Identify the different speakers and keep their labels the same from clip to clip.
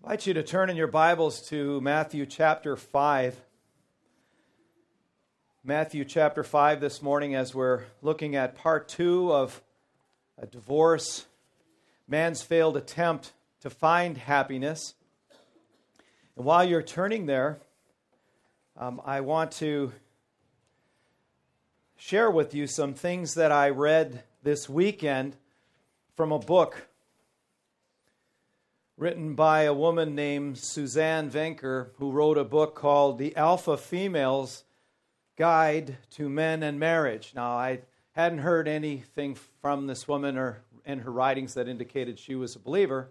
Speaker 1: I invite you to turn in your Bibles to Matthew chapter 5. Matthew chapter 5 this morning as we're looking at part 2 of a divorce, man's failed attempt to find happiness. And while you're turning there, I want to share with you some things that I read this weekend from a book written by a woman named Suzanne Venker, who wrote a book called The Alpha Female's Guide to Men and Marriage. Now, I hadn't heard anything from this woman or in her writings that indicated she was a believer,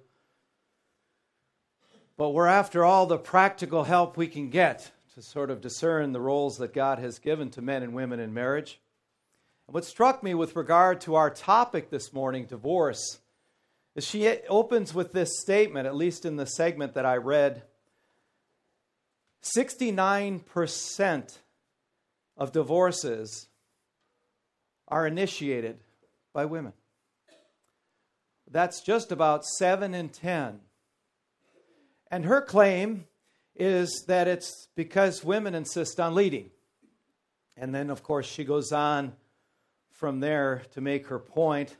Speaker 1: but we're after all the practical help we can get to sort of discern the roles that God has given to men and women in marriage. And what struck me with regard to our topic this morning, divorce, is she opens with this statement, at least in the segment that I read. 69% of divorces are initiated by women. That's just about 7 in 10. And her claim is that it's because women insist on leading. And then, of course, she goes on from there to make her point.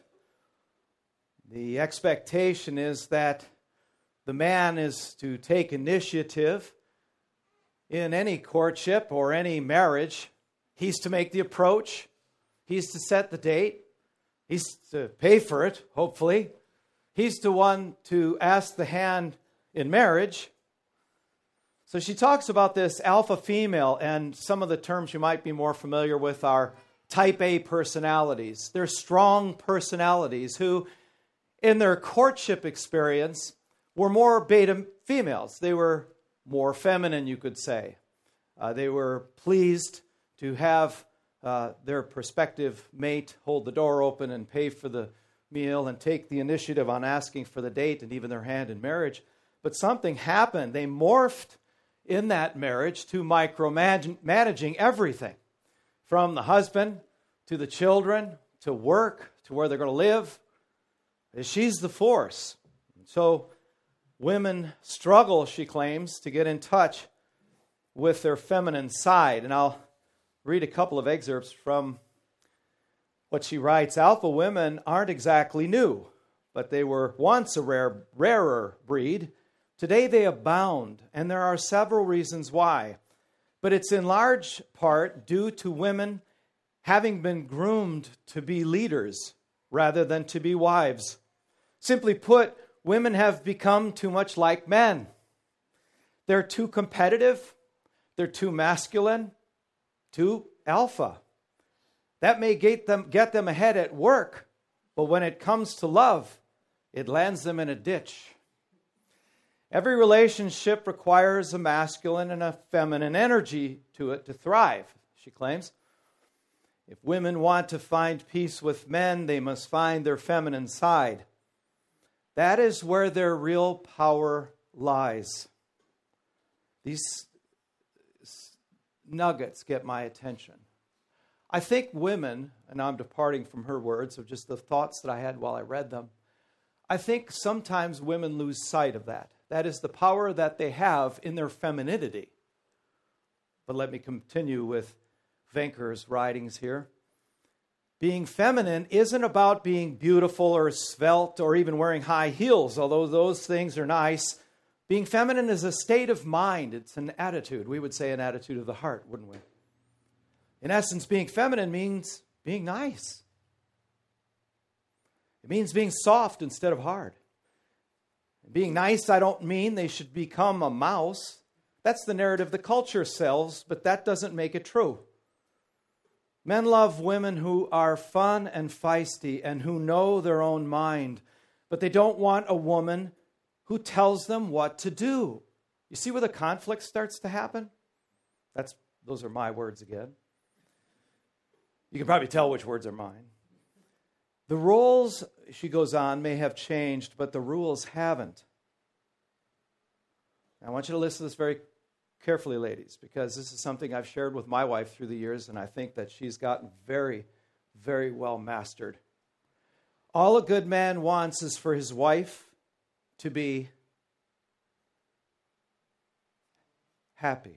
Speaker 1: The expectation is that the man is to take initiative in any courtship or any marriage. He's to make the approach. He's to set the date. He's to pay for it, hopefully. He's the one to ask the hand in marriage. So she talks about this alpha female, and some of the terms you might be more familiar with are type A personalities. They're strong personalities who, in their courtship experience, were more beta females. They were more feminine, you could say. They were pleased to have their prospective mate hold the door open and pay for the meal and take the initiative on asking for the date and even their hand in marriage. But something happened. They morphed in that marriage to micromanaging everything, from the husband to the children to work to where they're going to live. She's the force. So women struggle, she claims, to get in touch with their feminine side. And I'll read a couple of excerpts from what she writes. Alpha women aren't exactly new, but they were once a rarer breed. Today they abound, and there are several reasons why. But it's in large part due to women having been groomed to be leaders rather than to be wives. Simply put, women have become too much like men. They're too competitive. They're too masculine, too alpha. That may get them ahead at work, but when it comes to love, it lands them in a ditch. Every relationship requires a masculine and a feminine energy to it to thrive, she claims. If women want to find peace with men, they must find their feminine side. That is where their real power lies. These nuggets get my attention. I think women, and I'm departing from her words of just the thoughts that I had while I read them, I think sometimes women lose sight of that. That is the power that they have in their femininity. But let me continue with Venker's writings here. Being feminine isn't about being beautiful or svelte or even wearing high heels, although those things are nice. Being feminine is a state of mind. It's an attitude. We would say an attitude of the heart, wouldn't we? In essence, being feminine means being nice. It means being soft instead of hard. Being nice, I don't mean they should become a mouse. That's the narrative the culture sells, but that doesn't make it true. Men love women who are fun and feisty and who know their own mind, but they don't want a woman who tells them what to do. You see where the conflict starts to happen? Those are my words again. You can probably tell which words are mine. The roles, she goes on, may have changed, but the rules haven't. I want you to listen to this very carefully, ladies, because this is something I've shared with my wife through the years, and I think that she's gotten very, very well mastered. All a good man wants is for his wife to be happy.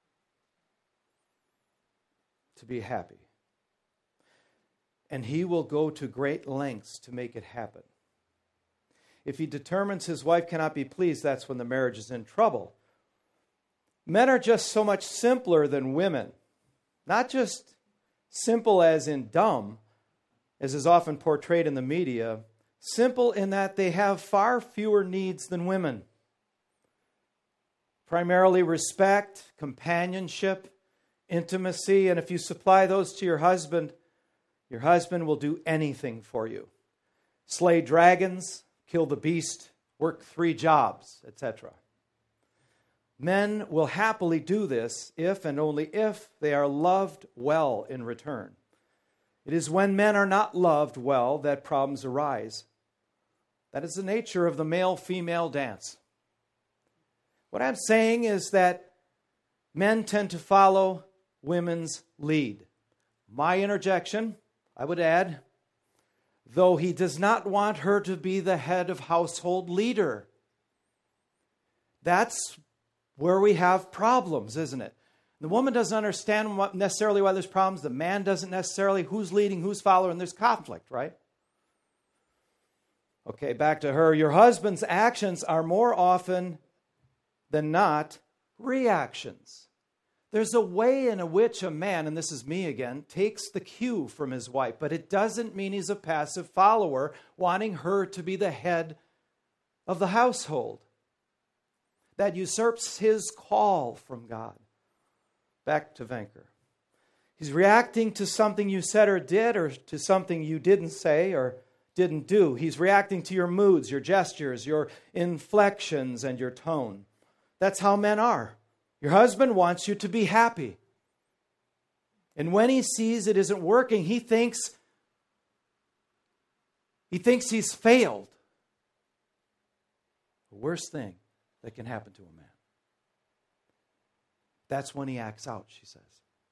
Speaker 1: To be happy. And he will go to great lengths to make it happen. If he determines his wife cannot be pleased, that's when the marriage is in trouble. Men are just so much simpler than women. Not just simple as in dumb, as is often portrayed in the media. Simple in that they have far fewer needs than women. Primarily respect, companionship, intimacy, and if you supply those to your husband will do anything for you. Slay dragons, kill the beast, work 3 jobs, etc. Men will happily do this if and only if they are loved well in return. It is when men are not loved well that problems arise. That is the nature of the male-female dance. What I'm saying is that men tend to follow women's lead. My interjection, I would add, though he does not want her to be the head of household leader. That's where we have problems, isn't it? The woman doesn't understand necessarily why there's problems. The man doesn't necessarily. Who's leading, who's following. There's conflict, right? Okay, back to her. Your husband's actions are more often than not reactions. There's a way in which a man, and this is me again, takes the cue from his wife, but it doesn't mean he's a passive follower wanting her to be the head of the household. That usurps his call from God. Back to Venker. He's reacting to something you said or did, or to something you didn't say or didn't do. He's reacting to your moods, your gestures, your inflections, and your tone. That's how men are. Your husband wants you to be happy. And when he sees it isn't working, he thinks he's failed. The worst thing that can happen to a man. That's when he acts out, she says.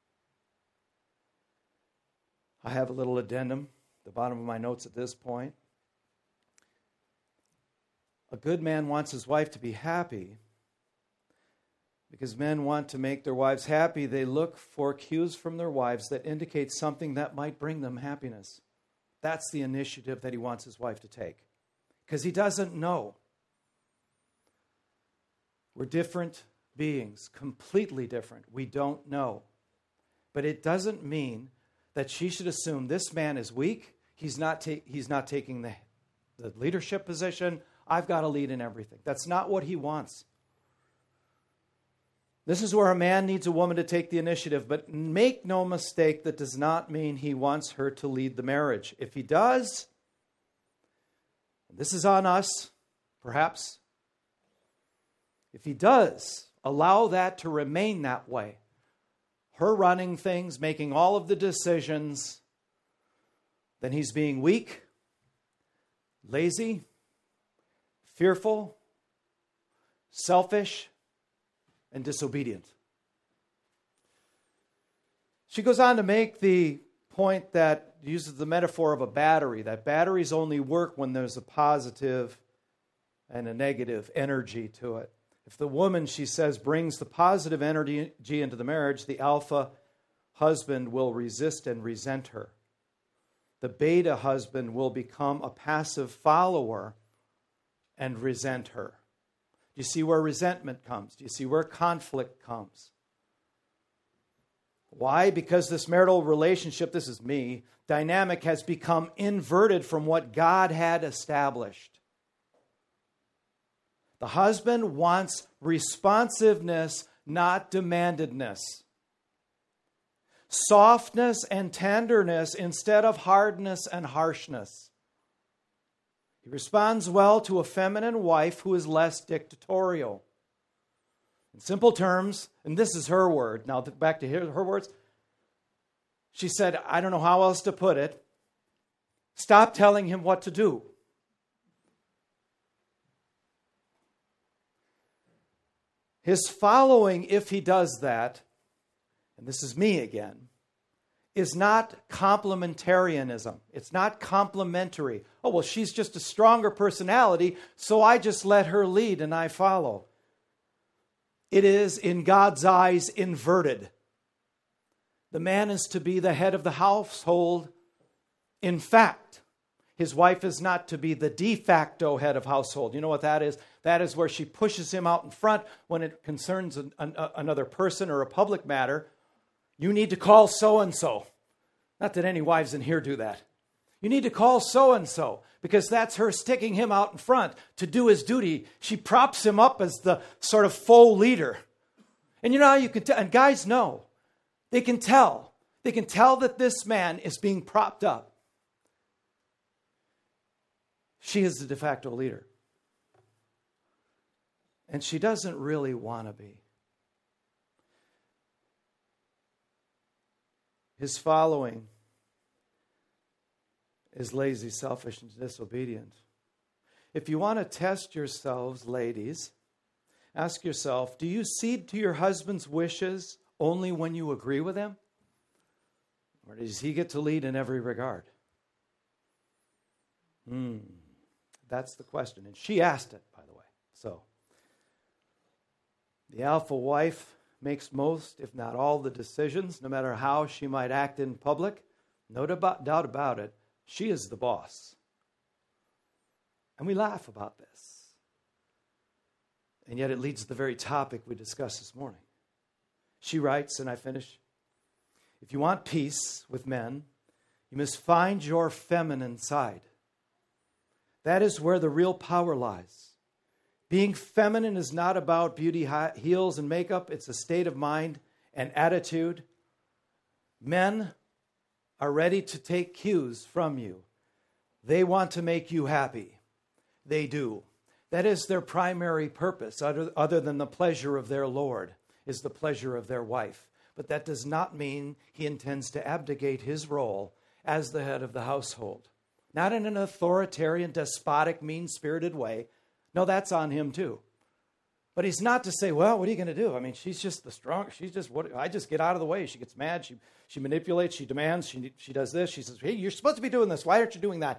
Speaker 1: I have a little addendum at the bottom of my notes at this point. A good man wants his wife to be happy. Because men want to make their wives happy, they look for cues from their wives that indicate something that might bring them happiness. That's the initiative that he wants his wife to take. Because he doesn't know. We're different beings, completely different. We don't know. But it doesn't mean that she should assume this man is weak. He's not taking the leadership position. I've got to lead in everything. That's not what he wants. This is where a man needs a woman to take the initiative, but make no mistake, that does not mean he wants her to lead the marriage. If he does, this is on us, perhaps. If he does, allow that to remain that way. Her running things, making all of the decisions, then he's being weak, lazy, fearful, selfish, and disobedient. She goes on to make the point that uses the metaphor of a battery, that batteries only work when there's a positive and a negative energy to it. If the woman, she says, brings the positive energy into the marriage, the alpha husband will resist and resent her. The beta husband will become a passive follower and resent her. Do you see where resentment comes? Do you see where conflict comes? Why? Because this marital relationship, this is me, dynamic has become inverted from what God had established. The husband wants responsiveness, not demandedness. Softness and tenderness instead of hardness and harshness. He responds well to a feminine wife who is less dictatorial. In simple terms, and this is her word, now back to her words. She said, I don't know how else to put it. Stop telling him what to do. His following, if he does that, and this is me again, is not complementarianism. It's not complementary. Oh, well, she's just a stronger personality, so I just let her lead and I follow. it is in God's eyes inverted. The man is to be the head of the household. In fact, his wife is not to be the de facto head of household. You know what that is? That is where she pushes him out in front when it concerns another person or a public matter. You need to call so-and-so. Not that any wives in here do that. You need to call so-and-so because that's her sticking him out in front to do his duty. She props him up as the sort of faux leader. And you know how you can tell? And guys know. They can tell. They can tell that this man is being propped up. She is the de facto leader. And she doesn't really want to be. His following is lazy, selfish, and disobedient. If you want to test yourselves, ladies, ask yourself, do you cede to your husband's wishes only when you agree with him? Or does he get to lead in every regard? That's the question. And she asked it, by the way. So, the alpha wife makes most, if not all, the decisions, no matter how she might act in public. No doubt about it. She is the boss. And we laugh about this. And yet it leads to the very topic we discussed this morning. She writes, and I finish, if you want peace with men, you must find your feminine side. That is where the real power lies. Being feminine is not about beauty, heels, and makeup. It's a state of mind and attitude. Men are ready to take cues from you. They want to make you happy. They do. That is their primary purpose, other than the pleasure of their Lord, is the pleasure of their wife. But that does not mean he intends to abdicate his role as the head of the household. Not in an authoritarian, despotic, mean-spirited way. No, that's on him too. But he's not to say, well, what are you going to do? I mean, she's just the strong. She's just what I just get out of the way. She gets mad. She manipulates. She demands. She does this. She says, hey, you're supposed to be doing this. Why aren't you doing that?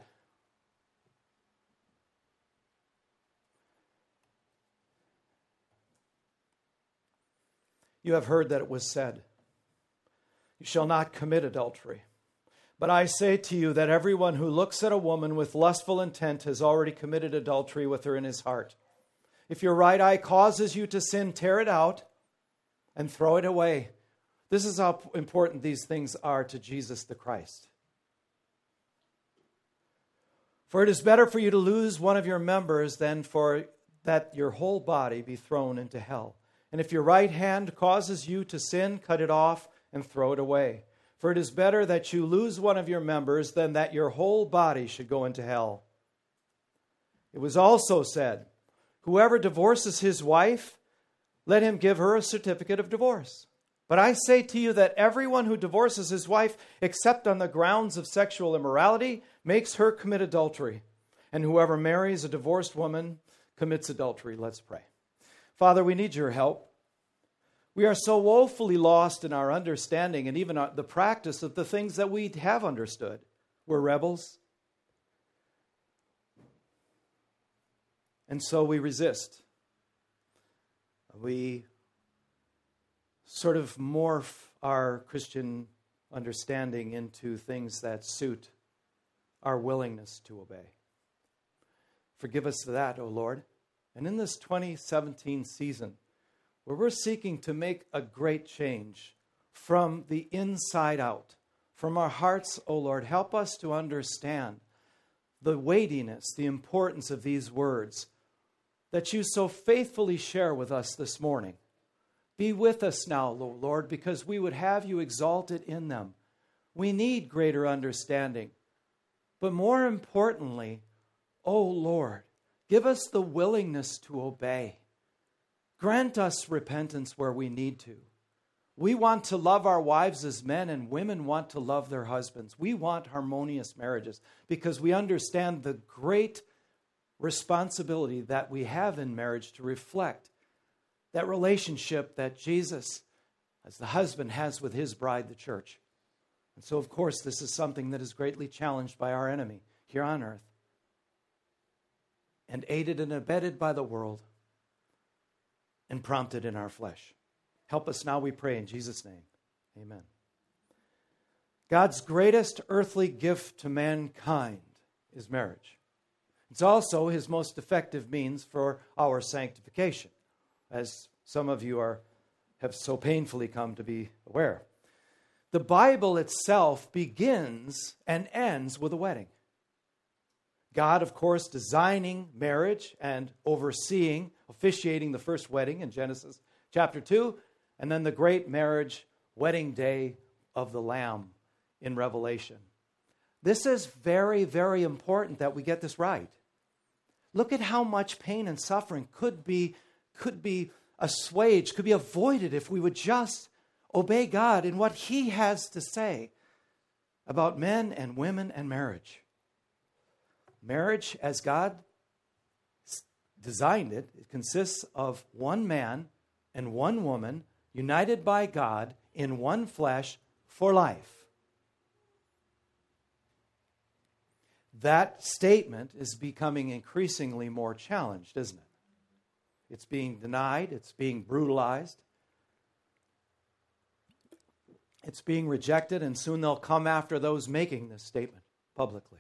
Speaker 1: You have heard that it was said, you shall not commit adultery. But I say to you that everyone who looks at a woman with lustful intent has already committed adultery with her in his heart. If your right eye causes you to sin, tear it out and throw it away. This is how important these things are to Jesus the Christ. For it is better for you to lose one of your members than for that your whole body be thrown into hell. And if your right hand causes you to sin, cut it off and throw it away. For it is better that you lose one of your members than that your whole body should go into hell. It was also said, whoever divorces his wife, let him give her a certificate of divorce. But I say to you that everyone who divorces his wife, except on the grounds of sexual immorality, makes her commit adultery. And whoever marries a divorced woman commits adultery. Let's pray. Father, we need your help. We are so woefully lost in our understanding and even the practice of the things that we have understood. We're rebels. And so we resist. We sort of morph our Christian understanding into things that suit our willingness to obey. Forgive us for that, O Lord. And in this 2017 season, where we're seeking to make a great change from the inside out, from our hearts, O Lord, help us to understand the weightiness, the importance of these words that you so faithfully share with us this morning. Be with us now, Lord, because we would have you exalted in them. We need greater understanding. But more importantly, O Lord, give us the willingness to obey. Grant us repentance where we need to. We want to love our wives as men, and women want to love their husbands. We want harmonious marriages because we understand the great responsibility that we have in marriage to reflect that relationship that Jesus, as the husband, has with his bride, the church. And so, of course, this is something that is greatly challenged by our enemy here on earth and aided and abetted by the world. and prompted in our flesh. Help us now, we pray, in Jesus' name. Amen. God's greatest earthly gift to mankind is marriage. It's also his most effective means for our sanctification, as some of you have so painfully come to be aware. The Bible itself begins and ends with a wedding. God, of course, designing marriage and officiating the first wedding in Genesis chapter 2, and then the great marriage wedding day of the Lamb in Revelation. This is very, very important that we get this right. Look at how much pain and suffering could be assuaged, could be avoided if we would just obey God in what he has to say about men and women and marriage. Marriage, as God designed it, it consists of one man and one woman united by God in one flesh for life. That statement is becoming increasingly more challenged, isn't it? It's being denied. It's being brutalized. It's being rejected, and soon they'll come after those making this statement publicly.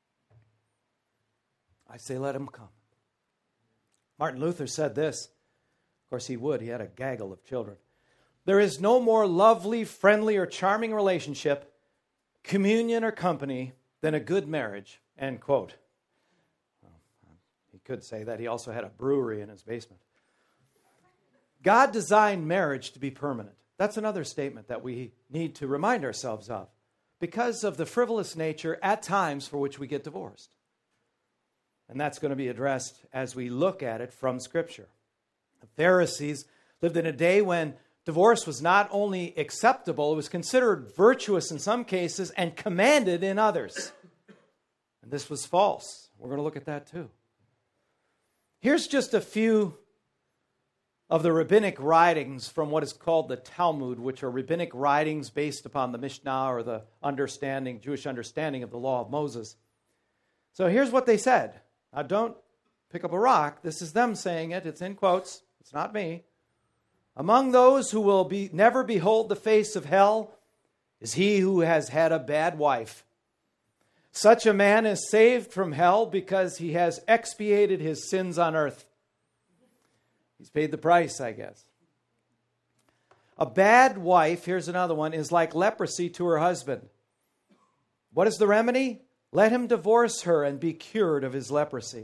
Speaker 1: I say, let them come. Martin Luther said this. Of course, he would. He had a gaggle of children. There is no more lovely, friendly, or charming relationship, communion, or company than a good marriage, end quote. Well, he could say that. He also had a brewery in his basement. God designed marriage to be permanent. That's another statement that we need to remind ourselves of because of the frivolous nature at times for which we get divorced. And that's going to be addressed as we look at it from Scripture. The Pharisees lived in a day when divorce was not only acceptable, it was considered virtuous in some cases and commanded in others. And this was false. We're going to look at that too. Here's just a few of the rabbinic writings from what is called the Talmud, which are rabbinic writings based upon the Mishnah or the Jewish understanding of the law of Moses. So here's what they said. Now don't pick up a rock. This is them saying it. It's in quotes. It's not me. Among those who will never behold the face of hell is he who has had a bad wife. Such a man is saved from hell because he has expiated his sins on earth. He's paid the price, I guess. A bad wife, here's another one, is like leprosy to her husband. What is the remedy? Let him divorce her and be cured of his leprosy.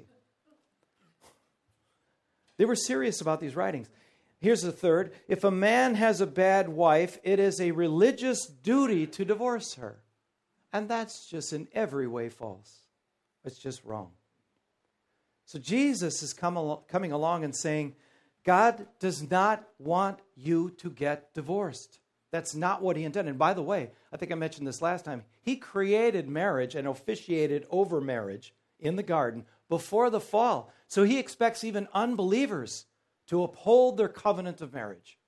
Speaker 1: They were serious about these writings. Here's the third. If a man has a bad wife, it is a religious duty to divorce her. And that's just in every way false. It's just wrong. So Jesus is coming along and saying, God does not want you to get divorced. That's not what he intended. And by the way, I think I mentioned this last time. He created marriage and officiated over marriage in the garden before the fall. So he expects even unbelievers to uphold their covenant of marriage.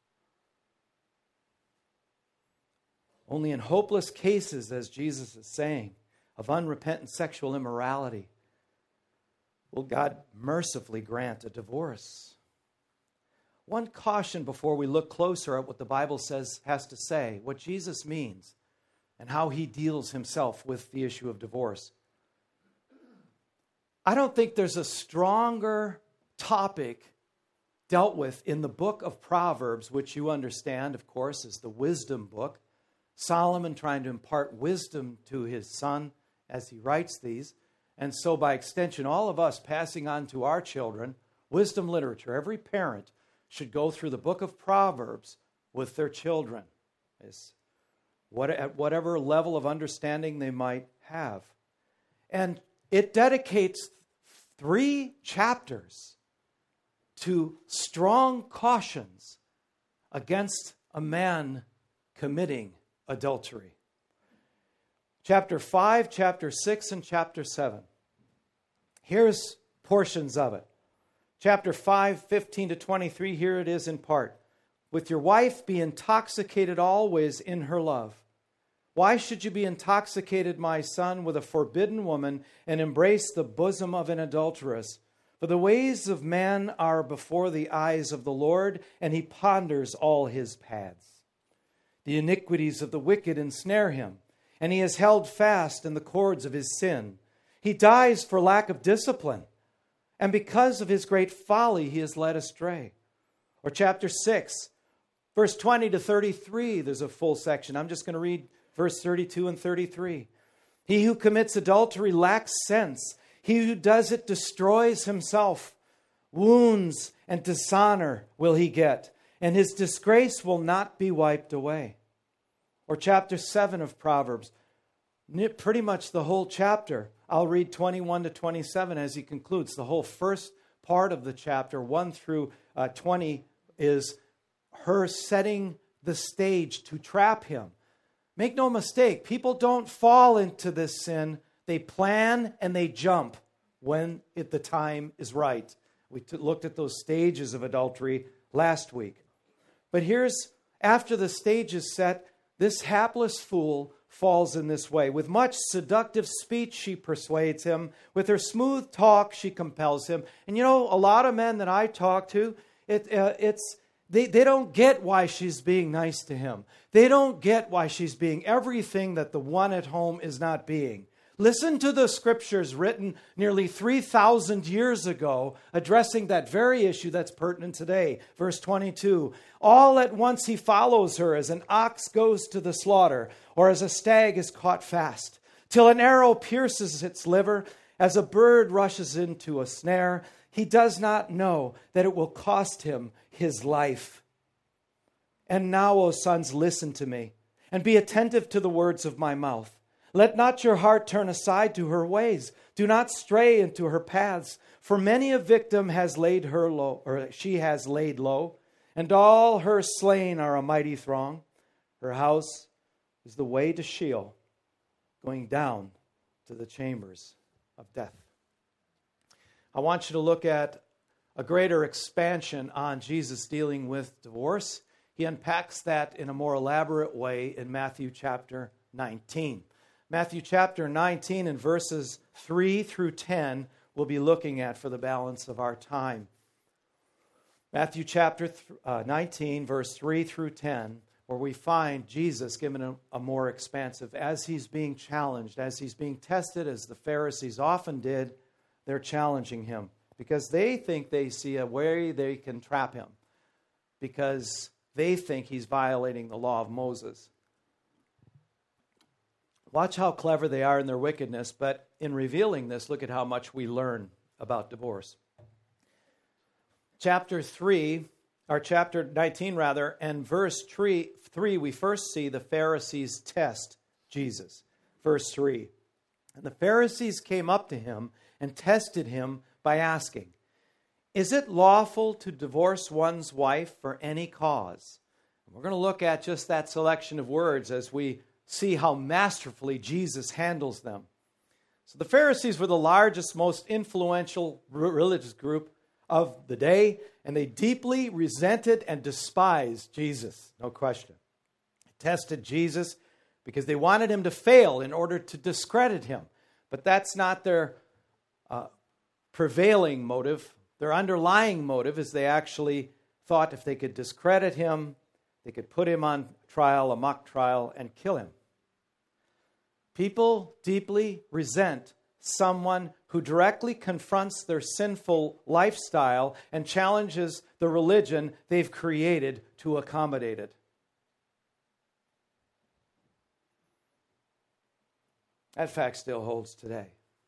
Speaker 1: Only in hopeless cases, as Jesus is saying, of unrepentant sexual immorality, will God mercifully grant a divorce. One caution before we look closer at what the Bible has to say, what Jesus means, and how he deals himself with the issue of divorce. I don't think there's a stronger topic dealt with in the book of Proverbs, which you understand, of course, is the wisdom book. Solomon trying to impart wisdom to his son as he writes these. And so by extension, all of us passing on to our children wisdom literature. Every parent should go through the book of Proverbs with their children, at whatever level of understanding they might have. And it dedicates 3 chapters to strong cautions against a man committing adultery. Chapter 5, chapter 6, and chapter 7. Here's portions of it. Chapter 5, 15 to 23, here it is in part. With your wife, be intoxicated always in her love. Why should you be intoxicated, my son, with a forbidden woman and embrace the bosom of an adulteress? For the ways of man are before the eyes of the Lord, and he ponders all his paths. The iniquities of the wicked ensnare him, and he is held fast in the cords of his sin. He dies for lack of discipline, and because of his great folly he is led astray. Or chapter 6, verse 20 to 33, there's a full section. I'm just going to read verse 32 and 33. He who commits adultery lacks sense. He who does it destroys himself. Wounds and dishonor will he get, and his disgrace will not be wiped away. Or chapter 7 of Proverbs, pretty much the whole chapter. I'll read 21 to 27 as he concludes. The whole first part of the chapter, 1 through 20, is her setting the stage to trap him. Make no mistake, people don't fall into this sin. They plan and they jump when the time is right. We looked at those stages of adultery last week. But here's, after the stage is set, this hapless fool falls in this way. With much seductive speech, she persuades him. With her smooth talk, she compels him. And you know, a lot of men that I talk to, they don't get why she's being nice to him. They don't get why she's being everything that the one at home is not being. Listen to the scriptures written nearly 3,000 years ago addressing that very issue that's pertinent today. Verse 22, all at once he follows her as an ox goes to the slaughter, or as a stag is caught fast, till an arrow pierces its liver, as a bird rushes into a snare. He does not know that it will cost him his life. And now, O sons, listen to me, and be attentive to the words of my mouth. Let not your heart turn aside to her ways. Do not stray into her paths. For many a victim has laid her low, or she has laid low, and all her slain are a mighty throng. Her house is the way to Sheol, going down to the chambers of death. I want you to look at a greater expansion on Jesus dealing with divorce. He unpacks that in a more elaborate way in Matthew chapter 19. Matthew chapter 19 and verses 3 through 10 we'll be looking at for the balance of our time. Matthew chapter 19, verse 3 through 10, where we find Jesus given a more expansive, as he's being challenged, as he's being tested, as the Pharisees often did, they're challenging him because they think they see a way they can trap him because they think he's violating the law of Moses. Watch how clever they are in their wickedness, but in revealing this, look at how much we learn about divorce. Chapter 19 and verse 3, we first see the Pharisees test Jesus. Verse 3, and the Pharisees came up to him and tested him by asking, is it lawful to divorce one's wife for any cause? And we're going to look at just that selection of words as we see how masterfully Jesus handles them. So the Pharisees were the largest, most influential religious group of the day, and they deeply resented and despised Jesus, no question. They tested Jesus because they wanted him to fail in order to discredit him. But that's not their prevailing motive. Their underlying motive is they actually thought if they could discredit him, they could put him on trial, a mock trial, and kill him. People deeply resent someone who directly confronts their sinful lifestyle and challenges the religion they've created to accommodate it. That fact still holds today.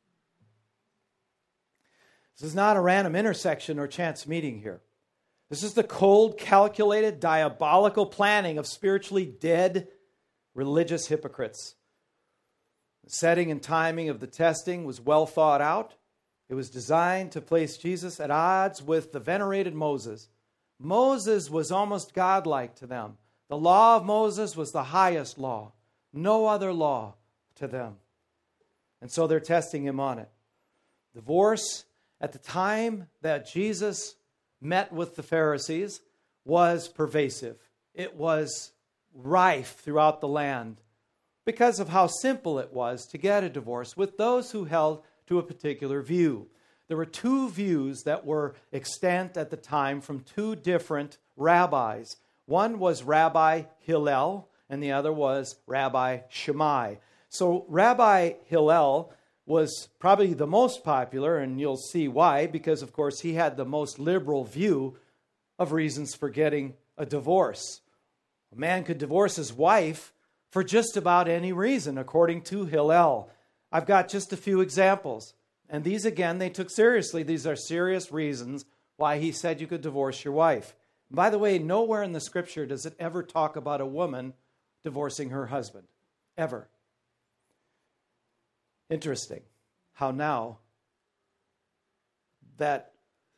Speaker 1: This is not a random intersection or chance meeting here. This is the cold, calculated, diabolical planning of spiritually dead religious hypocrites. The setting and timing of the testing was well thought out. It was designed to place Jesus at odds with the venerated Moses. Moses was almost godlike to them. The law of Moses was the highest law. No other law to them. And so they're testing him on it. Divorce at the time that Jesus met with the Pharisees was pervasive. It was rife throughout the land because of how simple it was to get a divorce with those who held to a particular view. there were two views that were extant at the time from two different rabbis. One was Rabbi Hillel, and the other was Rabbi Shammai. So Rabbi Hillel was probably the most popular, and you'll see why, because, of course, he had the most liberal view of reasons for getting a divorce. A man could divorce his wife for just about any reason, according to Hillel. I've got just a few examples. And these, again, they took seriously. These are serious reasons why he said you could divorce your wife. By the way, nowhere in the Scripture does it ever talk about a woman divorcing her husband. Ever. Interesting how now that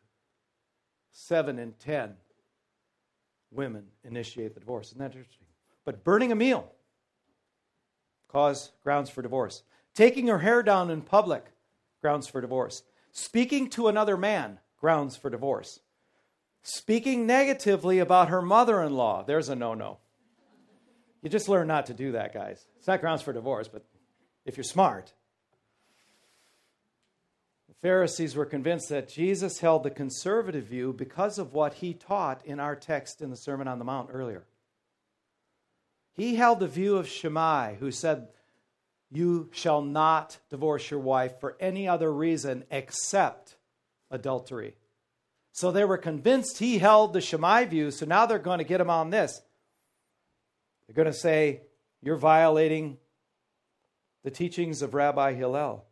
Speaker 1: 7 in 10 women initiate the divorce. Isn't that interesting? But burning a meal cause grounds for divorce. Taking her hair down in public, grounds for divorce. Speaking to another man, grounds for divorce. Speaking negatively about her mother-in-law, there's a no-no. You just learn not to do that, guys. It's not grounds for divorce, but if you're smart. The Pharisees were convinced that Jesus held the conservative view because of what he taught in our text in the Sermon on the Mount earlier. He held the view of Shammai, who said, you shall not divorce your wife for any other reason except adultery. So they were convinced he held the Shammai view, so now they're going to get him on this. They're going to say, you're violating the teachings of Rabbi Hillel.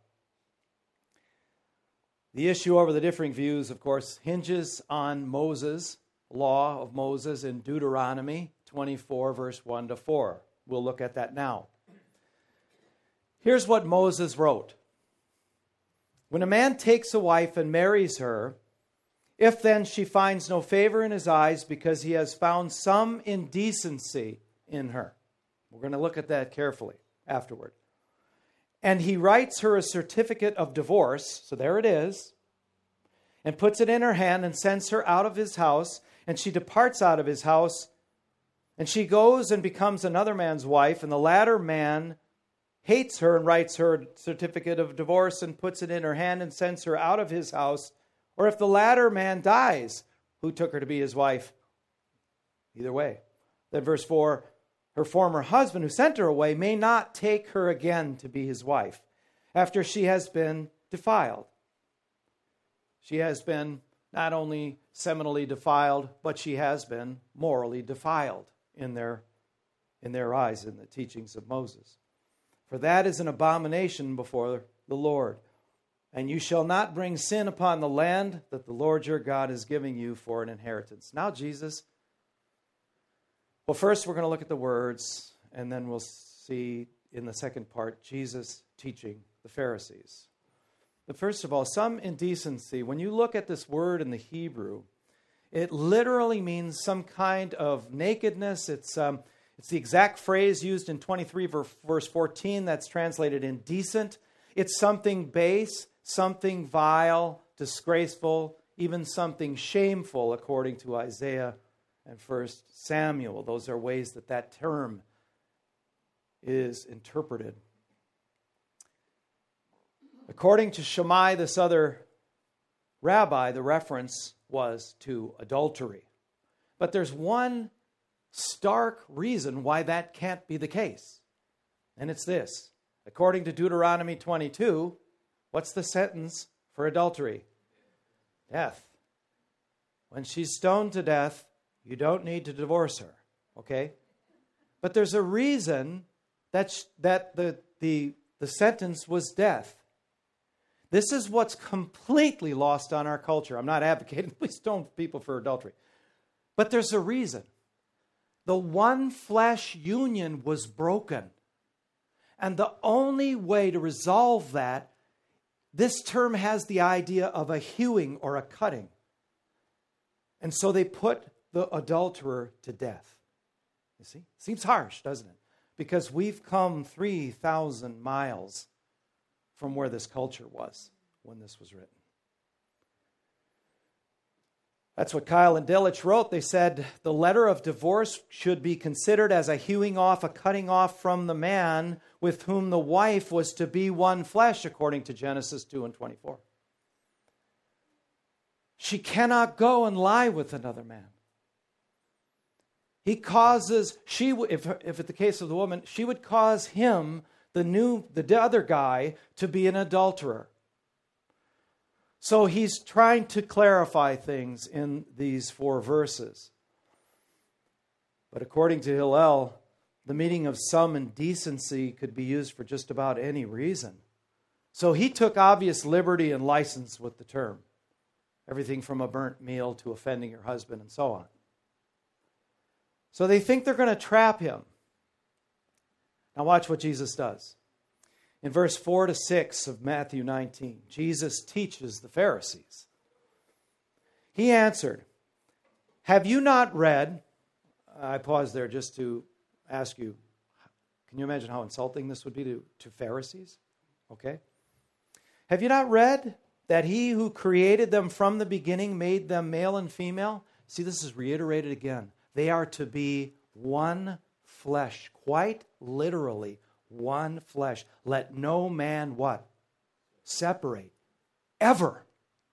Speaker 1: The issue over the differing views, of course, hinges on Moses, law of Moses in Deuteronomy 24, verse 1 to 4. We'll look at that now. Here's what Moses wrote. When a man takes a wife and marries her, if then she finds no favor in his eyes because he has found some indecency in her. We're going to look at that carefully afterward. And he writes her a certificate of divorce, so there it is, and puts it in her hand and sends her out of his house, and she departs out of his house, and she goes and becomes another man's wife, and the latter man hates her and writes her a certificate of divorce and puts it in her hand and sends her out of his house, or if the latter man dies, who took her to be his wife? Either way. Then verse 4, her former husband who sent her away may not take her again to be his wife after she has been defiled. She has been not only seminally defiled, but she has been morally defiled in their eyes, in the teachings of Moses. For that is an abomination before the Lord. And you shall not bring sin upon the land that the Lord your God is giving you for an inheritance. Now, Jesus, well, first we're going to look at the words, and then we'll see in the second part Jesus teaching the Pharisees. But first of all, some indecency. When you look at this word in the Hebrew, it literally means some kind of nakedness. It's the exact phrase used in 23 verse 14 that's translated indecent. It's something base, something vile, disgraceful, even something shameful, according to Isaiah and 1 Samuel. Those are ways that term is interpreted. According to Shammai, this other rabbi, the reference was to adultery. But there's one stark reason why that can't be the case. And it's this. According to Deuteronomy 22, what's the sentence for adultery? Death. When she's stoned to death, you don't need to divorce her. Okay? But there's a reason that the sentence was death. This is what's completely lost on our culture. I'm not advocating we stone people for adultery. But there's a reason. The one flesh union was broken. And the only way to resolve that, this term has the idea of a hewing or a cutting. And so they put the adulterer to death. You see? Seems harsh, doesn't it? Because we've come 3,000 miles from where this culture was when this was written. That's what Kyle and Delitzsch wrote. They said the letter of divorce should be considered as a hewing off, a cutting off from the man with whom the wife was to be one flesh, according to Genesis 2 and 24. she cannot go and lie with another man. He causes, if it's the case of the woman, she would cause him, the other guy, to be an adulterer. So he's trying to clarify things in these 4 verses. But according to Hillel, the meaning of some indecency could be used for just about any reason. So he took obvious liberty and license with the term. Everything from a burnt meal to offending your husband and so on. So they think they're going to trap him. Now watch what Jesus does. In verse 4 to 6 of Matthew 19, Jesus teaches the Pharisees. He answered, "Have you not read?" I pause there just to ask you, can you imagine how insulting this would be to Pharisees? Okay. "Have you not read that he who created them from the beginning made them male and female?" See, this is reiterated again. They are to be one flesh, quite literally one flesh. Let no man what? Separate. Ever.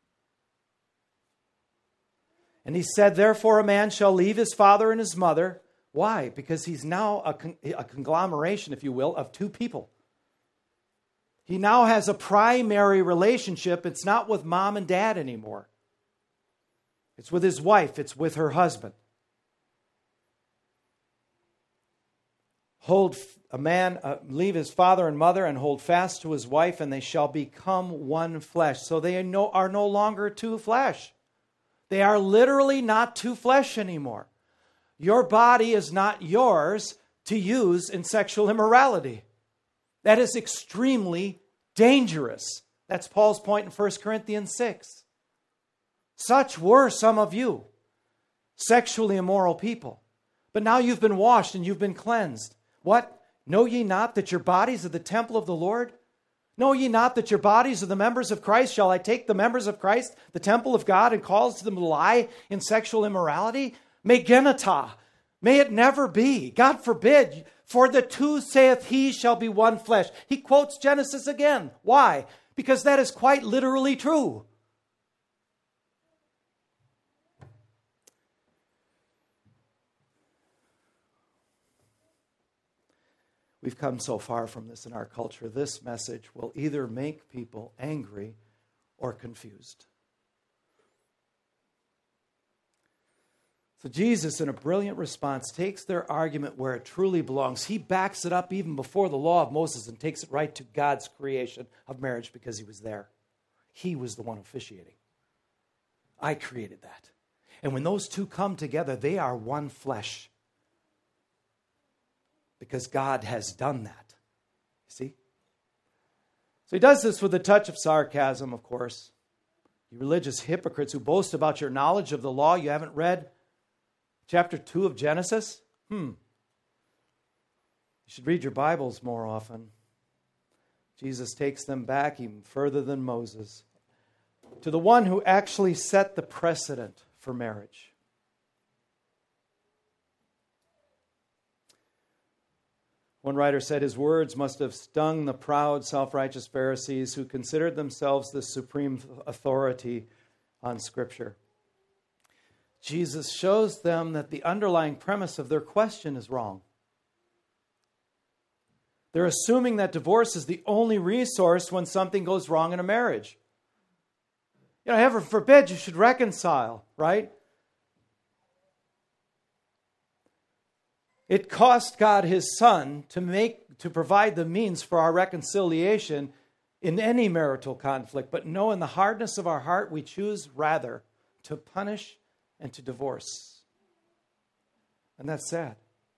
Speaker 1: And he said, "Therefore a man shall leave his father and his mother." Why? Because he's now a conglomeration, if you will, of 2 people. He now has a primary relationship. It's not with mom and dad anymore. It's with his wife. It's with her husband. Leave his father and mother and hold fast to his wife, and they shall become one flesh. So they are no longer 2 flesh. They are literally not 2 flesh anymore. Your body is not yours to use in sexual immorality. That is extremely dangerous. That's Paul's point in 1 Corinthians 6. Such were some of you, sexually immoral people. But now you've been washed and you've been cleansed. What? Know ye not that your bodies are the temple of the Lord? Know ye not that your bodies are the members of Christ? Shall I take the members of Christ, the temple of God, and cause them to lie in sexual immorality? Megenata. May it never be. God forbid. For the 2, saith he, shall be one flesh. He quotes Genesis again. Why? Because that is quite literally true. We've come so far from this in our culture. This message will either make people angry or confused. So Jesus, in a brilliant response, takes their argument where it truly belongs. He backs it up even before the law of Moses and takes it right to God's creation of marriage because he was there. He was the one officiating. I created that. And when those 2 come together, they are one flesh. Because God has done that. You see? So he does this with a touch of sarcasm, of course. You religious hypocrites who boast about your knowledge of the law, you haven't read chapter 2 of Genesis? You should read your Bibles more often. Jesus takes them back even further than Moses, to the one who actually set the precedent for marriage. One writer said his words must have stung the proud, self-righteous Pharisees who considered themselves the supreme authority on Scripture. Jesus shows them that the underlying premise of their question is wrong. They're assuming that divorce is the only resource when something goes wrong in a marriage. You know, heaven forbid you should reconcile, right? It cost God his Son to provide the means for our reconciliation in any marital conflict. But no, in the hardness of our heart, we choose rather to punish and to divorce. And that's sad.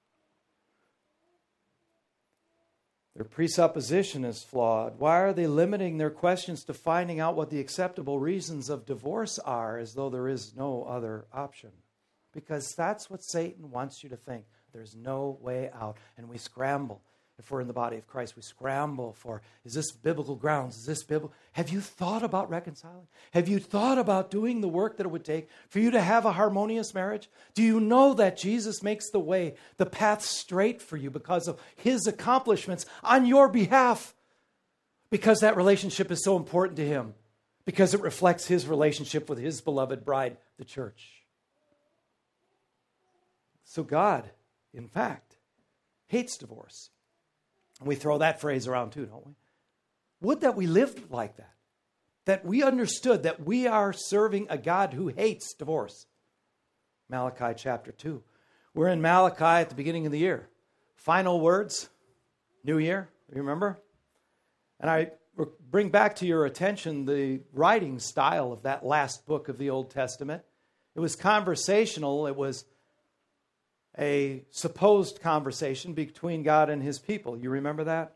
Speaker 1: Their presupposition is flawed. Why are they limiting their questions to finding out what the acceptable reasons of divorce are as though there is no other option? Because that's what Satan wants you to think. There's no way out. And we scramble. If we're in the body of Christ, we scramble for, is this biblical grounds? Is this biblical? Have you thought about reconciling? Have you thought about doing the work that it would take for you to have a harmonious marriage? Do you know that Jesus makes the way, the path straight for you because of his accomplishments on your behalf? Because that relationship is so important to him. because it reflects his relationship with his beloved bride, the church. So God, in fact, hates divorce. And we throw that phrase around too, don't we? Would that we lived like that. That we understood that we are serving a God who hates divorce. Malachi chapter 2. We're in Malachi at the beginning of the year. Final words, new year, you remember? And I bring back to your attention the writing style of that last book of the Old Testament. It was conversational. It was a supposed conversation between God and his people. You remember that?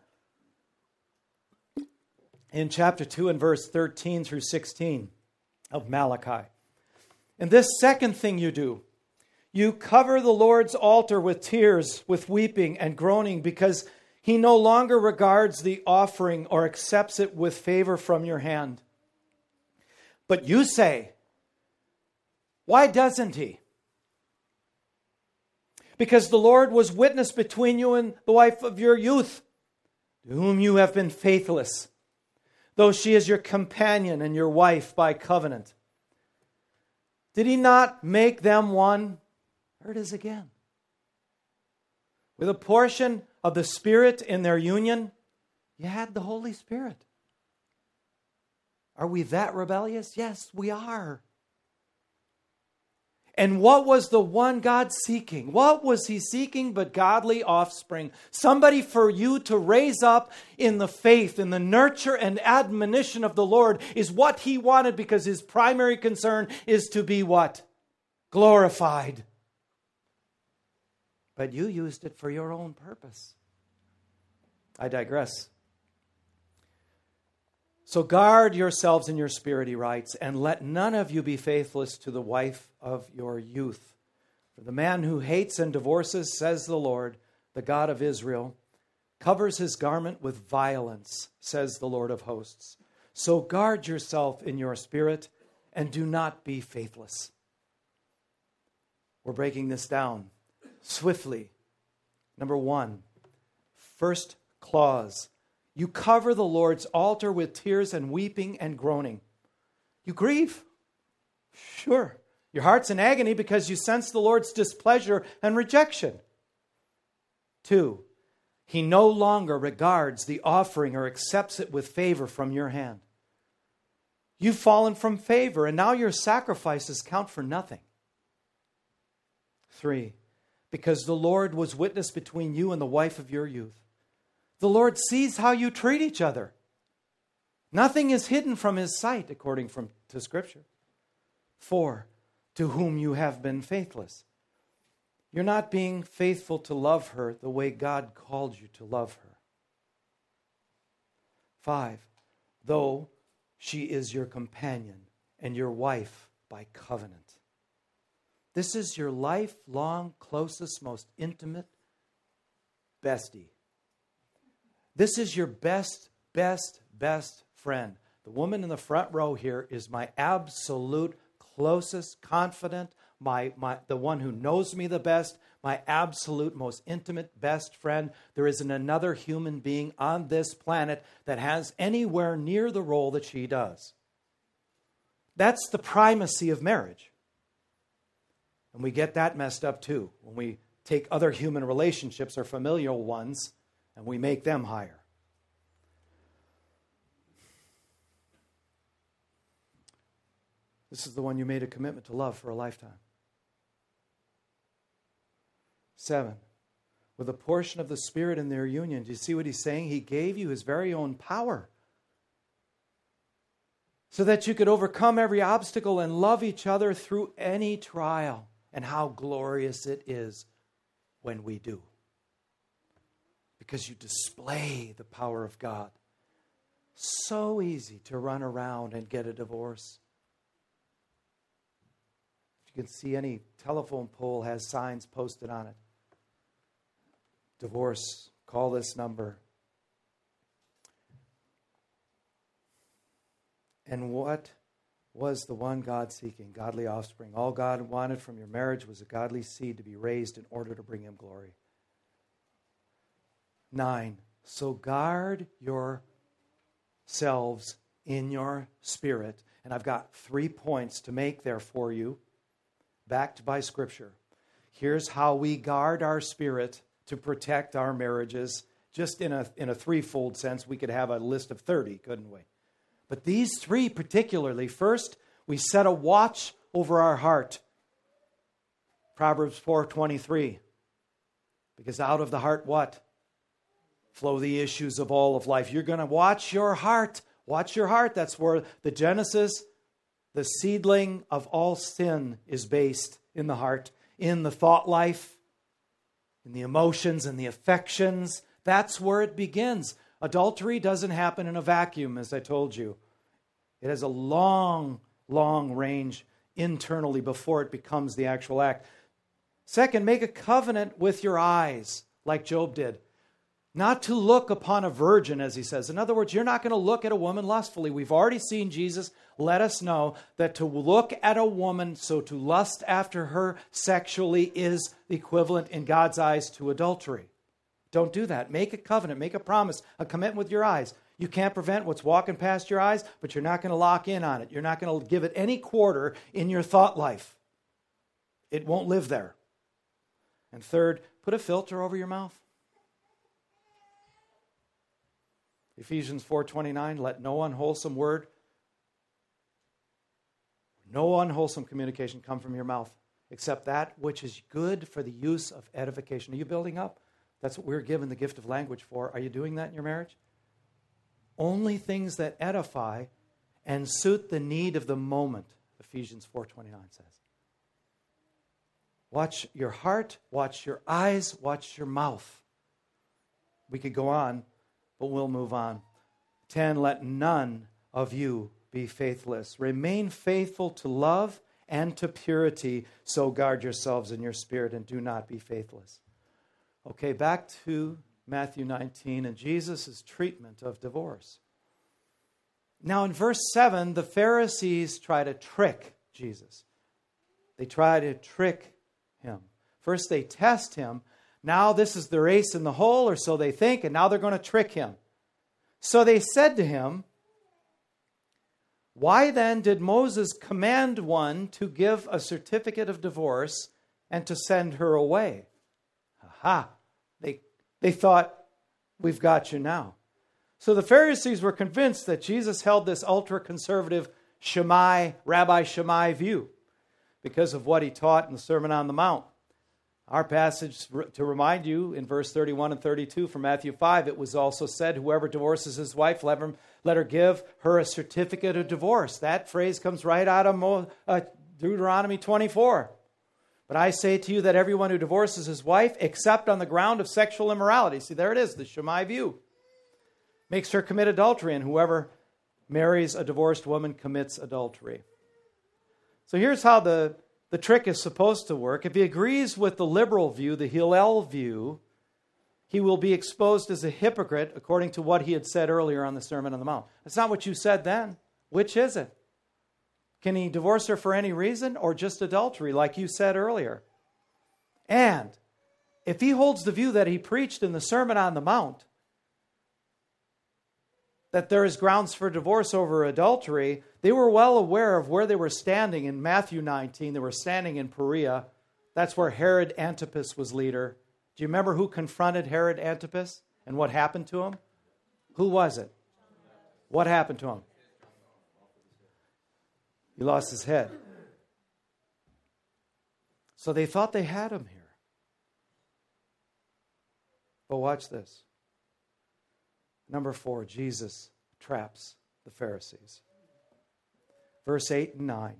Speaker 1: In chapter 2 and verse 13 through 16 of Malachi. And this second thing you do, you cover the Lord's altar with tears, with weeping and groaning, because he no longer regards the offering or accepts it with favor from your hand. But you say, why doesn't he? Because the Lord was witness between you and the wife of your youth, to whom you have been faithless, though she is your companion and your wife by covenant. Did he not make them one? There it is again. With a portion of the Spirit in their union, you had the Holy Spirit. Are we that rebellious? Yes, we are. And what was the one God seeking? What was he seeking but godly offspring? Somebody for you to raise up in the faith, in the nurture and admonition of the Lord is what he wanted, because his primary concern is to be what? Glorified. But you used it for your own purpose. I digress. So guard yourselves in your spirit, he writes, and let none of you be faithless to the wife of your youth. For the man who hates and divorces, says the Lord, the God of Israel, covers his garment with violence, says the Lord of hosts. So guard yourself in your spirit and do not be faithless. We're breaking this down swiftly. Number 1, first clause. You cover the Lord's altar with tears and weeping and groaning. You grieve. Sure. Your heart's in agony because you sense the Lord's displeasure and rejection. 2, he no longer regards the offering or accepts it with favor from your hand. You've fallen from favor, and now your sacrifices count for nothing. 3, because the Lord was witness between you and the wife of your youth. The Lord sees how you treat each other. Nothing is hidden from his sight, according to Scripture. 4, to whom you have been faithless. You're not being faithful to love her the way God called you to love her. 5, though she is your companion and your wife by covenant. This is your lifelong, closest, most intimate bestie. This is your best friend. The woman in the front row here is my absolute closest, confidant, the one who knows me the best, my absolute, most intimate best friend. There isn't another human being on this planet that has anywhere near the role that she does. That's the primacy of marriage. And we get that messed up too when we take other human relationships or familial ones and we make them higher. This is the one you made a commitment to love for a lifetime. 7, with a portion of the Spirit in their union. Do you see what he's saying? He gave you his very own power so that you could overcome every obstacle and love each other through any trial. And how glorious it is when we do. Because you display the power of God. So easy to run around and get a divorce. You can see any telephone pole has signs posted on it. Divorce, call this number. And what was the one God seeking? Godly offspring. All God wanted from your marriage was a godly seed to be raised in order to bring him glory. 9, so guard yourselves in your spirit. And I've got 3 points to make there for you, backed by Scripture. Here's how we guard our spirit to protect our marriages. Just in a threefold sense, we could have a list of 30, couldn't we? But these 3 particularly, first, we set a watch over our heart. Proverbs 4:23. Because out of the heart, what? Flow the issues of all of life. You're going to watch your heart. Watch your heart. That's where the Genesis, the seedling of all sin, is based in the heart, in the thought life, in the emotions and the affections. That's where it begins. Adultery doesn't happen in a vacuum, as I told you. It has a long, long range internally before it becomes the actual act. Second, make a covenant with your eyes, like Job did. Not to look upon a virgin, as he says. In other words, you're not going to look at a woman lustfully. We've already seen Jesus let us know that to look at a woman, so to lust after her sexually, is the equivalent in God's eyes to adultery. Don't do that. Make a covenant, make a promise, a commitment with your eyes. You can't prevent what's walking past your eyes, but you're not going to lock in on it. You're not going to give it any quarter in your thought life. It won't live there. And third, put a filter over your mouth. Ephesians 4:29, let no unwholesome word, no unwholesome communication come from your mouth, except that which is good for the use of edification. Are you building up? That's what we're given the gift of language for. Are you doing that in your marriage? Only things that edify and suit the need of the moment, Ephesians 4:29 says. Watch your heart, watch your eyes, watch your mouth. We could go on, but we'll move on. 10, let none of you be faithless. Remain faithful to love and to purity, so guard yourselves in your spirit and do not be faithless. Okay, back to Matthew 19 and Jesus' treatment of divorce. Now in verse 7, the Pharisees try to trick Jesus. They try to trick him. First they test him. Now this is their ace in the hole, or so they think, and now they're going to trick him. So they said to him, why then did Moses command one to give a certificate of divorce and to send her away? Aha! They thought, we've got you now. So the Pharisees were convinced that Jesus held this ultra-conservative Rabbi Shammai view because of what he taught in the Sermon on the Mount. Our passage, to remind you, in verse 31 and 32 from Matthew 5, it was also said, whoever divorces his wife, let her give her a certificate of divorce. That phrase comes right out of Deuteronomy 24. But I say to you that everyone who divorces his wife, except on the ground of sexual immorality, see, there it is, the Shammai view, makes her commit adultery, and whoever marries a divorced woman commits adultery. So here's how the trick is supposed to work. If he agrees with the liberal view, the Hillel view, he will be exposed as a hypocrite according to what he had said earlier on the Sermon on the Mount. That's not what you said then. Which is it? Can he divorce her for any reason or just adultery, like you said earlier? And if he holds the view that he preached in the Sermon on the Mount, that there is grounds for divorce over adultery, they were well aware of where they were standing in Matthew 19. They were standing in Perea. That's where Herod Antipas was leader. Do you remember who confronted Herod Antipas and what happened to him? Who was it? What happened to him? He lost his head. So they thought they had him here. But watch this. Number 4, Jesus traps the Pharisees. Verse 8 and 9.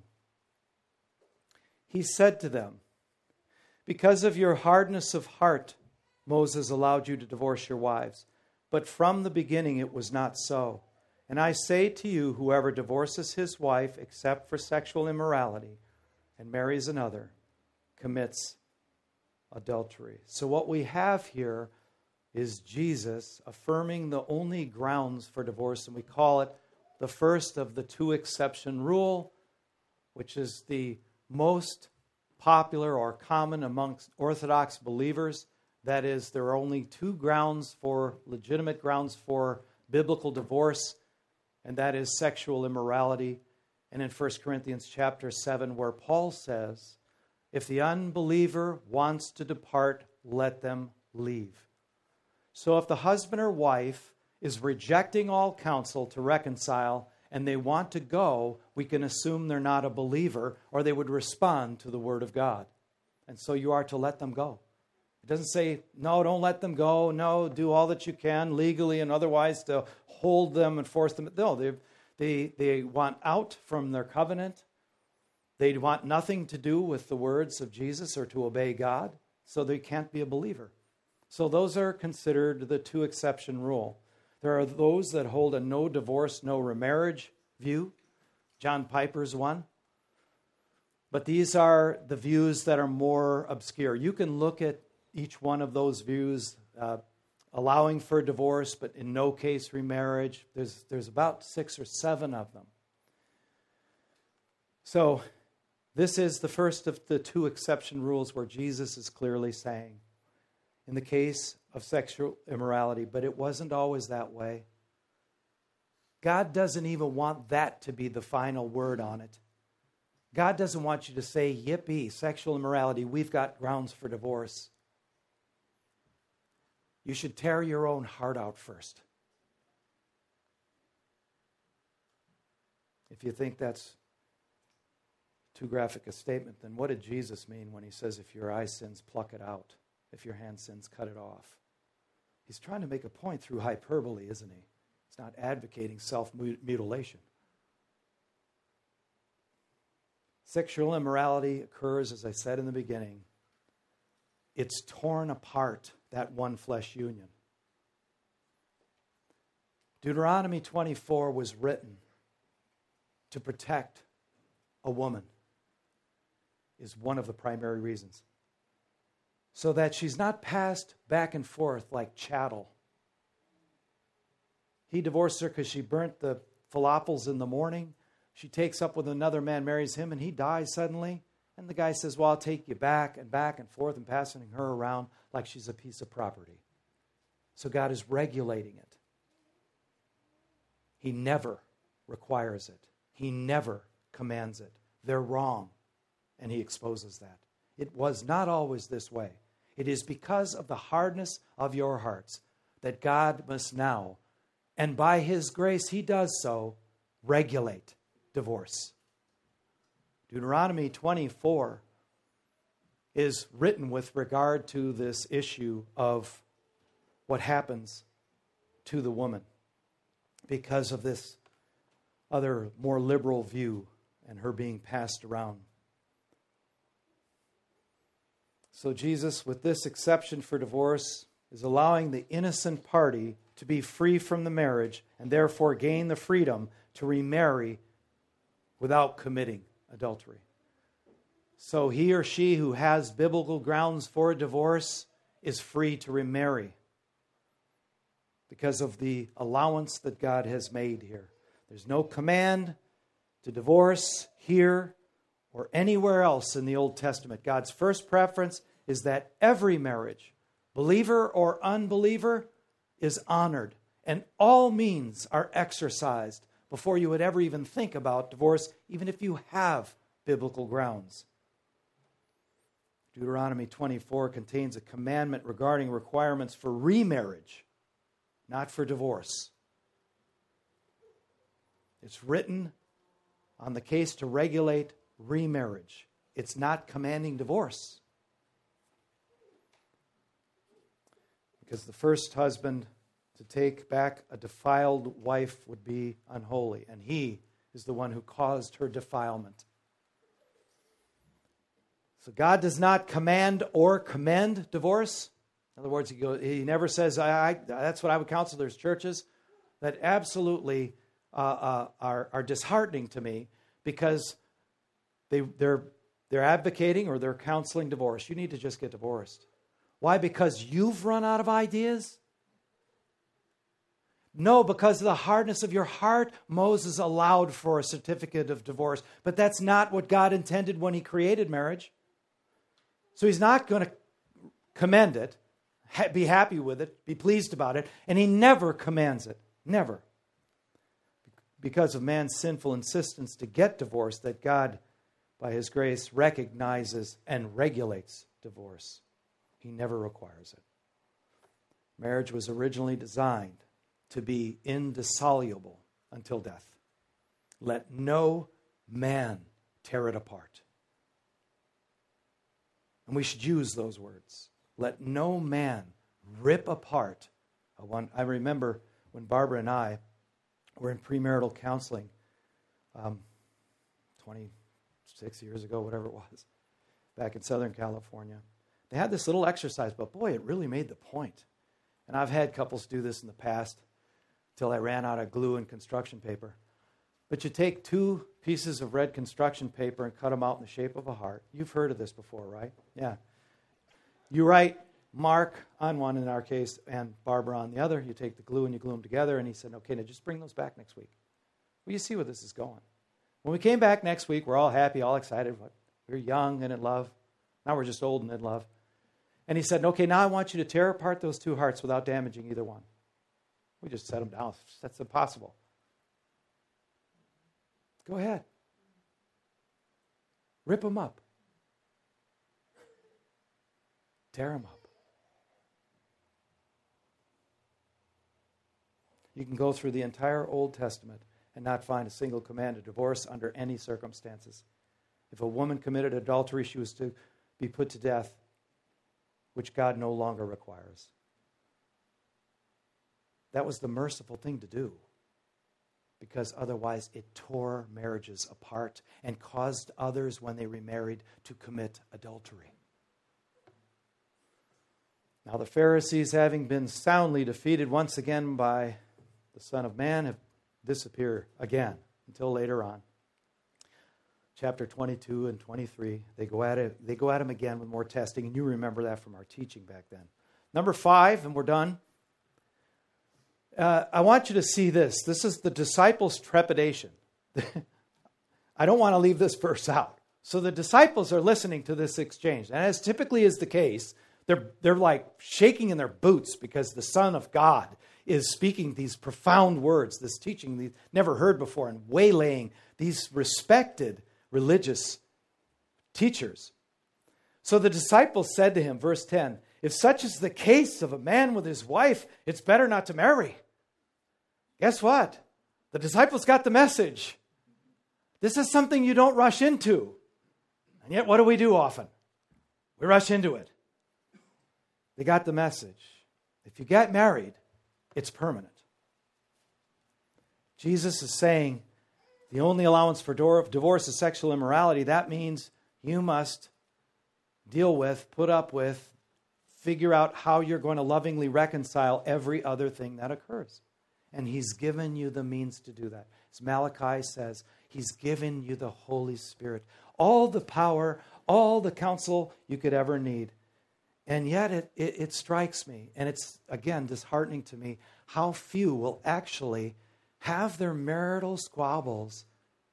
Speaker 1: He said to them, because of your hardness of heart, Moses allowed you to divorce your wives. But from the beginning it was not so. And I say to you, whoever divorces his wife except for sexual immorality and marries another commits adultery. So what we have here is Jesus affirming the only grounds for divorce, and we call it the first of the 2 exception rule, which is the most popular or common amongst Orthodox believers. That is, there are only 2 grounds for legitimate grounds for biblical divorce. and that is sexual immorality. And in 1 Corinthians chapter 7, where Paul says, if the unbeliever wants to depart, let them leave. So if the husband or wife is rejecting all counsel to reconcile and they want to go, we can assume they're not a believer, or they would respond to the Word of God. And so you are to let them go. It doesn't say, no, don't let them go. No, do all that you can legally and otherwise to hold them and force them. No, they want out from their covenant. They want nothing to do with the words of Jesus or to obey God, so they can't be a believer. So those are considered the two exception rule. There are those that hold a no divorce, no remarriage view. John Piper's one. But these are the views that are more obscure. You can look at each one of those views, allowing for divorce, but in no case remarriage. There's about 6 or 7 of them. So this is the first of the two exception rules where Jesus is clearly saying, in the case of sexual immorality, but it wasn't always that way. God doesn't even want that to be the final word on it. God doesn't want you to say, yippee, sexual immorality, we've got grounds for divorce. You should tear your own heart out first. If you think that's too graphic a statement, then what did Jesus mean when he says, if your eye sins, pluck it out? If your hand sins, cut it off. He's trying to make a point through hyperbole, isn't he? He's not advocating self-mutilation. Sexual immorality occurs, as I said in the beginning. It's torn apart, that one flesh union. Deuteronomy 24 was written to protect a woman, is one of the primary reasons. So that she's not passed back and forth like chattel. He divorced her because she burnt the falafels in the morning. She takes up with another man, marries him, and he dies suddenly. And the guy says, well, I'll take you back and forth and passing her around like she's a piece of property. So God is regulating it. He never requires it. He never commands it. They're wrong. And he exposes that. It was not always this way. It is because of the hardness of your hearts that God must now, and by his grace he does so, regulate divorce. Deuteronomy 24 is written with regard to this issue of what happens to the woman because of this other more liberal view and her being passed around. So Jesus, with this exception for divorce, is allowing the innocent party to be free from the marriage and therefore gain the freedom to remarry without committing adultery. So he or she who has biblical grounds for divorce is free to remarry because of the allowance that God has made here. There's no command to divorce here or anywhere else in the Old Testament. God's first preference is that every marriage, believer or unbeliever, is honored, and all means are exercised before you would ever even think about divorce, even if you have biblical grounds. Deuteronomy 24 contains a commandment regarding requirements for remarriage, not for divorce. It's written on the case to regulate remarriage. It's not commanding divorce. Because the first husband to take back a defiled wife would be unholy, and he is the one who caused her defilement. So God does not command or commend divorce. In other words, he never says, that's what I would counsel. There's churches that absolutely are disheartening to me because they're advocating or they're counseling divorce. You need to just get divorced. Why? Because you've run out of ideas? No, because of the hardness of your heart, Moses allowed for a certificate of divorce. But that's not what God intended when he created marriage. So he's not going to commend it, be happy with it, be pleased about it, and he never commands it. Never. because of man's sinful insistence to get divorced that God, by his grace, recognizes and regulates divorce. He never requires it. Marriage was originally designed to be indissoluble until death. Let no man tear it apart. And we should use those words. Let no man rip apart. I remember when Barbara and I were in premarital counseling 26 years ago, whatever it was, back in Southern California. They had this little exercise, but boy, it really made the point. And I've had couples do this in the past till I ran out of glue and construction paper. But you take 2 pieces of red construction paper and cut them out in the shape of a heart. You've heard of this before, right? Yeah. You write Mark on one in our case and Barbara on the other. You take the glue and you glue them together. And he said, okay, now just bring those back next week. Well, you see where this is going. When we came back next week, we're all happy, all excited. We're young and in love. Now we're just old and in love. And he said, okay, now I want you to tear apart those 2 hearts without damaging either one. We just set them down. That's impossible. Go ahead. Rip them up. Tear them up. You can go through the entire Old Testament and not find a single command of divorce under any circumstances. If a woman committed adultery, she was to be put to death, which God no longer requires. That was the merciful thing to do, because otherwise it tore marriages apart and caused others, when they remarried, to commit adultery. Now the Pharisees, having been soundly defeated once again by the Son of Man, have disappeared again until later on. Chapter 22 and 23, they go at him again with more testing, and you remember that from our teaching back then. Number 5, and we're done. I want you to see this. This is the disciples' trepidation. I don't want to leave this verse out. So the disciples are listening to this exchange, and as typically is the case, they're like shaking in their boots because the Son of God is speaking these profound words, this teaching they've never heard before, and waylaying these respected religious teachers. So the disciples said to him, verse 10, if such is the case of a man with his wife, it's better not to marry. Guess what? The disciples got the message. This is something you don't rush into. And yet, what do we do often? We rush into it. They got the message. If you get married, it's permanent. Jesus is saying the only allowance for divorce is sexual immorality. That means you must deal with, put up with, figure out how you're going to lovingly reconcile every other thing that occurs. And he's given you the means to do that. As Malachi says, he's given you the Holy Spirit. All the power, all the counsel you could ever need. And yet it strikes me, and it's, again, disheartening to me, how few will actually have their marital squabbles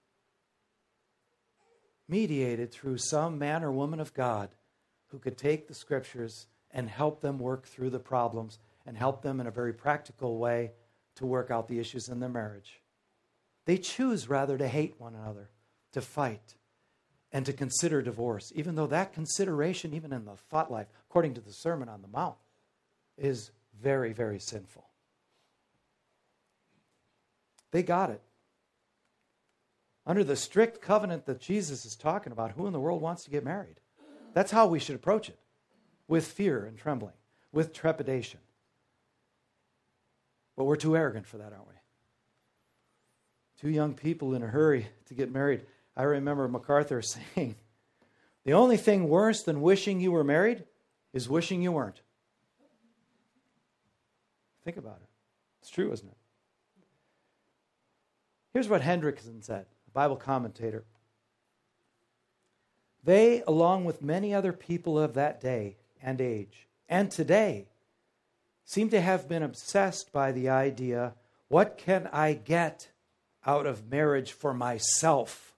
Speaker 1: mediated through some man or woman of God who could take the Scriptures and help them work through the problems and help them in a very practical way to work out the issues in their marriage. They choose rather to hate one another, to fight, and to consider divorce, even though that consideration, even in the thought life, according to the Sermon on the Mount, is very, very sinful. They got it. Under the strict covenant that Jesus is talking about, who in the world wants to get married? That's how we should approach it, with fear and trembling, with trepidation. But we're too arrogant for that, aren't we? Two young people in a hurry to get married. I remember MacArthur saying, the only thing worse than wishing you were married is wishing you weren't. Think about it. It's true, isn't it? Here's what Hendrickson said, a Bible commentator. They, along with many other people of that day and age, and today, seem to have been obsessed by the idea, what can I get out of marriage for myself?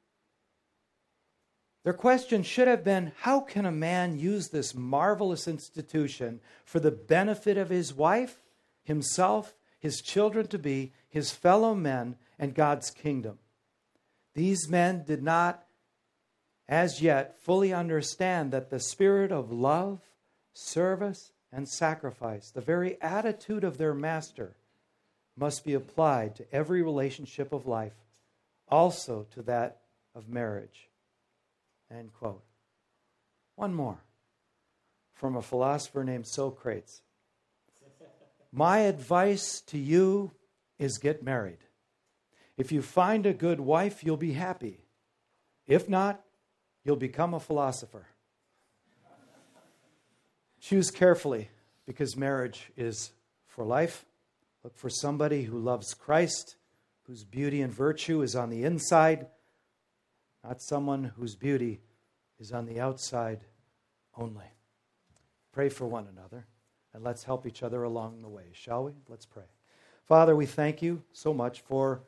Speaker 1: Their question should have been, how can a man use this marvelous institution for the benefit of his wife, himself, his children to be, his fellow men, and God's kingdom. These men did not, as yet, fully understand that the spirit of love, service, and sacrifice, the very attitude of their master, must be applied to every relationship of life, also to that of marriage. End quote. One more from a philosopher named Socrates. My advice to you is get married. If you find a good wife, you'll be happy. If not, you'll become a philosopher. Choose carefully, because marriage is for life. Look for somebody who loves Christ, whose beauty and virtue is on the inside, not someone whose beauty is on the outside only. Pray for one another, and let's help each other along the way, shall we? Let's pray. Father, we thank you so much for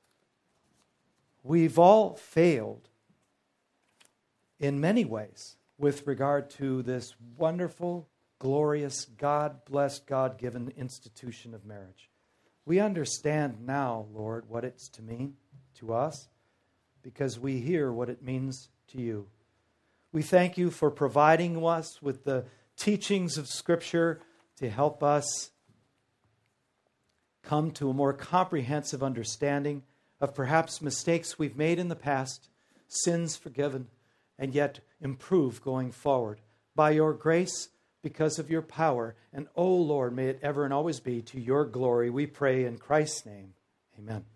Speaker 1: we've all failed in many ways with regard to this wonderful, glorious, God-blessed, God-given institution of marriage. We understand now, Lord, what it's to mean to us because we hear what it means to you. We thank you for providing us with the teachings of Scripture to help us come to a more comprehensive understanding of perhaps mistakes we've made in the past, sins forgiven, and yet improve going forward. By your grace, because of your power, and, oh Lord, may it ever and always be to your glory, we pray in Christ's name. Amen.